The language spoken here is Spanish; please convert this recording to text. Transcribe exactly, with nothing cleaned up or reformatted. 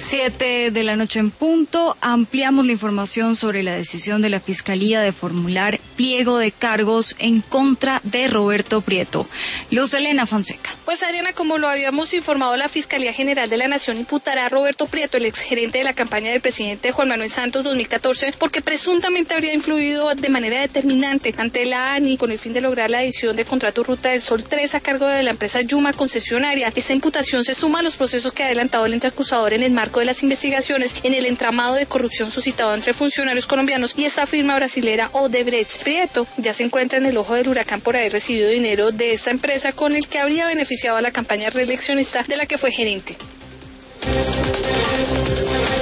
Siete de la noche en punto, ampliamos la información sobre la decisión de la Fiscalía de formular pliego de cargos en contra de Roberto Prieto. Luz Elena Fonseca. Pues Adriana, como lo habíamos informado, la Fiscalía General de la Nación imputará a Roberto Prieto, el exgerente de la campaña del presidente Juan Manuel Santos dos mil catorce, porque presuntamente habría influido de manera determinante ante la ANI con el fin de lograr la edición del contrato Ruta del Sol tres a cargo de la empresa Yuma concesionaria. Esta imputación se suma a los procesos que ha adelantado el ente acusador en el marco de las investigaciones en el entramado de corrupción suscitado entre funcionarios colombianos y esta firma brasilera Odebrecht. Prieto ya se encuentra en el ojo del huracán por haber recibido dinero de esta empresa con el que habría beneficiado a la campaña reeleccionista de la que fue gerente.